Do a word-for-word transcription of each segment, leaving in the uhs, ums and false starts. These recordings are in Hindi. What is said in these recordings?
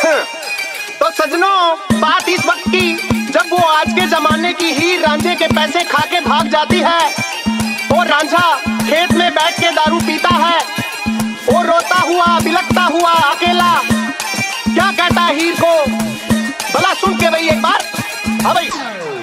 तो सजनों, बात इस वक्त की जब वो आज के जमाने की हीर रांझे के पैसे खा के भाग जाती है। वो रांझा खेत में बैठ के दारू पीता है, वो रोता हुआ बिलखता हुआ अकेला क्या कहता है हीर को, भला सुन के भाई एक बार। हाँ भाई।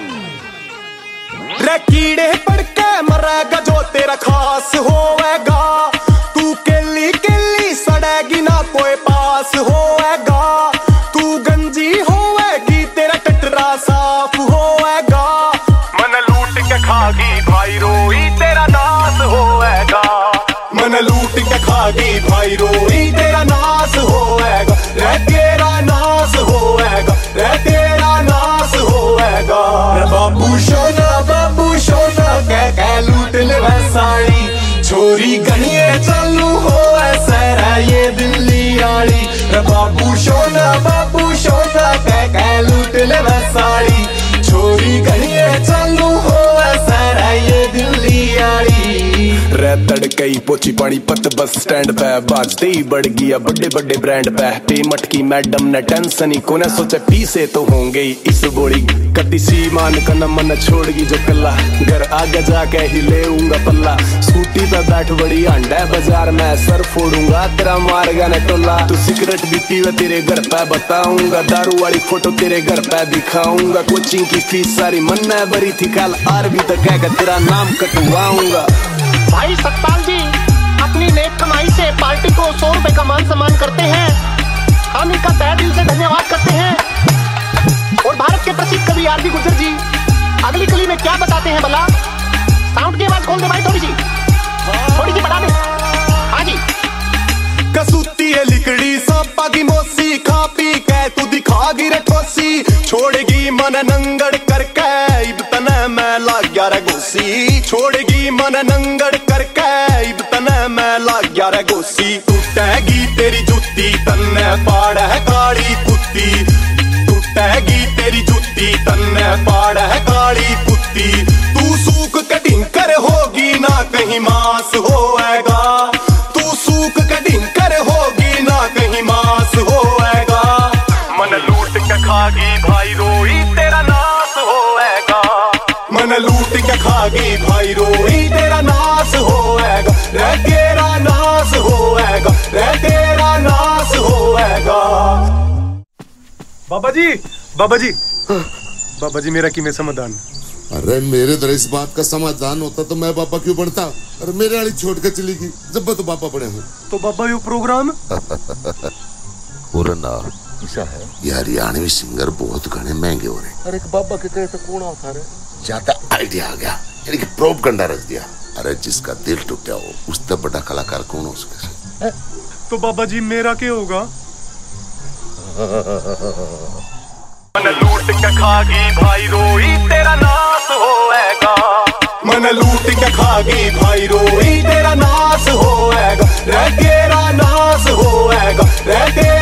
रे कीड़े पड़ के मरेगा जो तेरा खास होएगा, तू केली केली सड़ेगी ना कोई पास होएगा, तू गंजी होएगी तेरा टटरा साफ होएगा, मन लूट के खागी भाई रोई तेरा नाश होएगा, मन लूट के खागी भाई रोई तेरा नाश होएगा, रे तेरा नाश होएगा, रे तेरा नाश होएगा। रे बाबू सोना बाबू सोना कह कह लूट ले वैसाड़ी, छोरी गणिए चालू हो ऐसा ये दिल्ली आड़ी, रे बाबू सोना बाबू सोना कह कह लूट ले वैसाड़ी, छोरी गणिए चालू हो ऐसा ये दिल्ली आड़ी। रे तड़कई पोची पानी पत बस स्टैंड पे बाजते ही बढ़ गया बड़े बड़े ब्रांड पे, पेमट की मैडम ने टेंशन ही कोने सोचे पीसे तो होंगे ही इस बोड़ी, कति सी मान का न मन छोड़गी जो कल्ला, घर आगे जाके ही ले ऊंगा पल्ला, स्कूटी पे बैठ बड़ी अंडा बाजार में सर फोड़ूंगा तेरा मारगा न टोला, तू सिगरेट भी पीवे तेरे घर पे बताऊंगा, दारू वाली फोटो तेरे घर पे दिखाऊंगा, कोचिंग की फीस सारी मन में भरी थी कल आर भी तक कह तेरा नाम कटवाऊंगा। भाई सतपाल जी अपनी नेक कमाई से पार्टी को सौ रुपए का मान सम्मान करते हैं, हम इनका तहे दिल से धन्यवाद करते हैं। और भारत के प्रसिद्ध कवि आर डी गुर्जर जी अगली कली में क्या बताते हैं भला, साउंड की आवाज खोल दे भाई, थोड़ी सी थोड़ी सी बढ़ा दे। हाँ जी। कसूती है लिकड़ी सांपा की मोसी, खा पी के तू दिखागी रे ठोसी, छोड़ेगी मन नंगड़ करके इब तने मैं लाग गया रे गोसी, छोड़ेगी मन नंगड़ करके इब तने मैं लाग गया रे गोसी, टूटेगी तेरी जूती तन्ने पाड़ है काली कुत्ती, टूटेगी तेरी जूती तन्ने पाड़ है काली कुत्ती, तू सूख के ढिंकर होगी ना कहीं मांस होएगा, तू सूख के ढिंकर होगी ना कहीं मांस होएगा, मन लूट के खागी भाई रोई तेरा नाश होएगा, मन लूट के खागी भाई रोई तेरा नाश होएगा, रे तेरा नाश होएगा, रे तेरा नाश होएगा। बाबा जी बाबा जी बाबा जी मेरा किमें समाधान। अरे मेरे तरह इस बात का समाधान होता तो मैं बाबा क्यों बनता, अरे मेरे वाली छोड़ के चली गई जब तो बाबा बने हूँ। तो बाबा ये प्रोग्राम पूरना है ये हरियाणवी सिंगर बहुत गाने महंगे हो रहे, अरे बाबा के कहे तो कौन होता रे, ज्यादा आइडिया आ गया यानी कि प्रोपगंडा रच दिया, अरे जिसका दिल टूटा हो उससे बड़ा कलाकार कौन हो सके। तो बाबा जी मेरा क्या होगा। मन लूट के खागी भाई रोई तेरा नाश होएगा, मन लूट के खागी भाई रोई तेरा नाश होएगा, रे तेरा नाश होएगा, रे तेरा